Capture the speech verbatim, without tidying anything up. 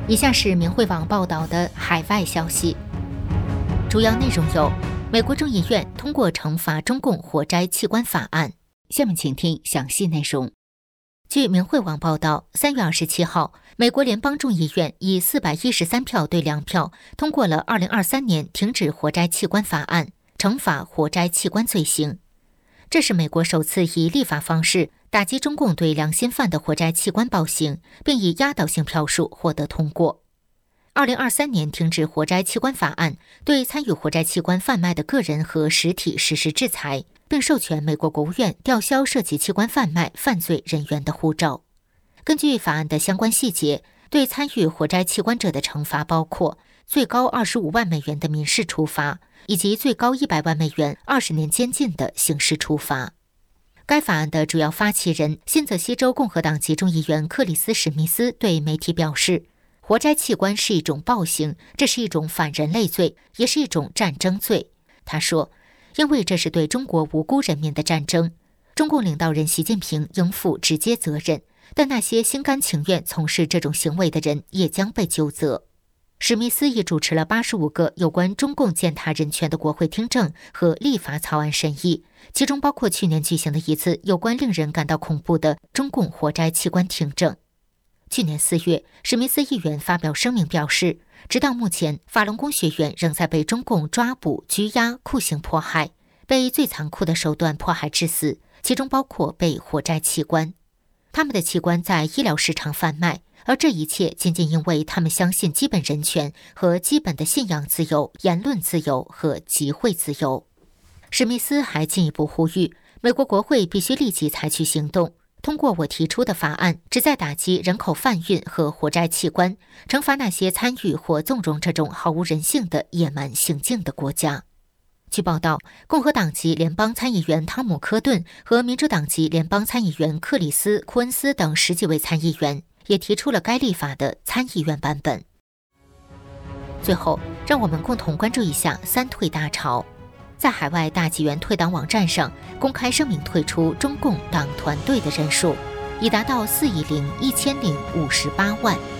以下是明慧网报道的海外消息，主要内容有：美国众议院通过惩罚中共活摘器官法案。下面请听详细内容。据明慧网报道，三月二十七号，美国联邦众议院以四百一十三票对两票通过了二零二三年停止活摘器官法案，惩罚活摘器官罪行。这是美国首次以立法方式打击中共对良心犯的活摘器官暴行，并以压倒性票数获得通过。二零二三年停止活摘器官法案对参与活摘器官贩卖的个人和实体实施制裁，并授权美国国务院吊销涉及器官贩卖犯罪人员的护照。根据法案的相关细节，对参与活摘器官者的惩罚包括最高二十五万美元的民事处罚，以及最高一百万美元二十年监禁的刑事处罚。该法案的主要发起人新泽西州共和党籍众议员克里斯·史密斯对媒体表示，活摘器官是一种暴行，这是一种反人类罪，也是一种战争罪。他说，因为这是对中国无辜人民的战争，中共领导人习近平应负直接责任，但那些心甘情愿从事这种行为的人也将被究责。史密斯也主持了八十五个有关中共践踏人权的国会听证和立法草案审议，其中包括去年举行的一次有关令人感到恐怖的中共活摘器官听证。去年四月，史密斯议员发表声明表示，直到目前，法轮功学员仍在被中共抓捕、拘押、酷刑迫害，被最残酷的手段迫害致死，其中包括被活摘器官。他们的器官在医疗市场贩卖，而这一切仅仅因为他们相信基本人权和基本的信仰自由、言论自由和集会自由。史密斯还进一步呼吁，美国国会必须立即采取行动，通过我提出的法案，旨在打击人口贩运和活摘器官，惩罚那些参与或纵容这种毫无人性的野蛮行径的国家。据报道，共和党籍联邦参议员汤姆·科顿和民主党籍联邦参议员克里斯·库恩斯等十几位参议员也提出了该立法的参议院版本。最后，让我们共同关注一下三退大潮。在海外大纪元退党网站上公开声明退出中共党团队的人数已达到四亿零一千零五十八万。